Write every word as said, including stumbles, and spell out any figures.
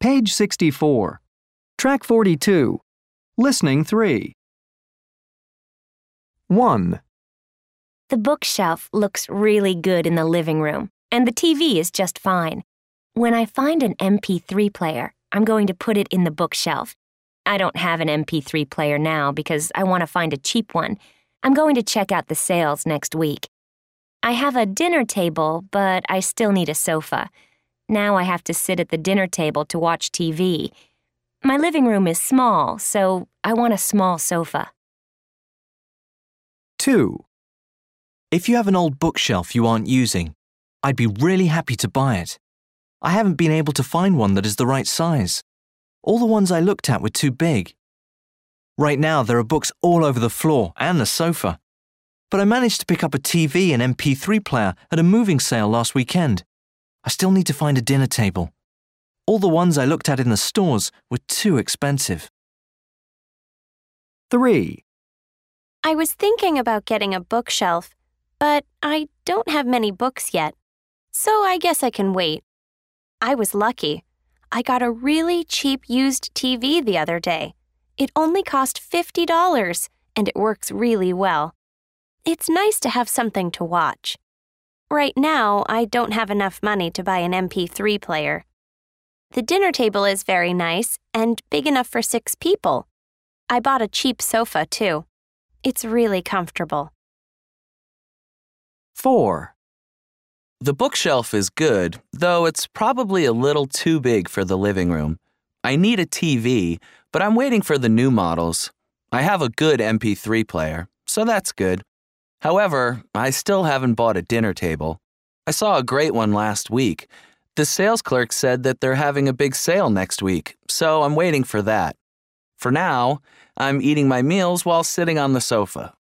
Page sixty-four. Track forty-two. Listening three. one. The bookshelf looks really good in the living room, and the T V is just fine. When I find an M P three player, I'm going to put it in the bookshelf. I don't have an M P three player now because I want to find a cheap one. I'm going to check out the sales next week. I have a dinner table, but I still need a sofa. Now I have to sit at the dinner table to watch T V. My living room is small, so I want a small sofa. two. If you have an old bookshelf you aren't using, I'd be really happy to buy it. I haven't been able to find one that is the right size. All the ones I looked at were too big. Right now there are books all over the floor and the sofa. But I managed to pick up a T V and M P three player at a moving sale last weekend. I still need to find a dinner table. All the ones I looked at in the stores were too expensive. three. I was thinking about getting a bookshelf, but I don't have many books yet, so I guess I can wait. I was lucky. I got a really cheap used T V the other day. It only cost fifty dollars, and it works really well. It's nice to have something to watch. Right now, I don't have enough money to buy an M P three player. The dinner table is very nice and big enough for six people. I bought a cheap sofa, too. It's really comfortable. four. The bookshelf is good, though it's probably a little too big for the living room. I need a T V, but I'm waiting for the new models. I have a good M P three player, so that's good. However, I still haven't bought a dinner table. I saw a great one last week. The sales clerk said that they're having a big sale next week, so I'm waiting for that. For now, I'm eating my meals while sitting on the sofa.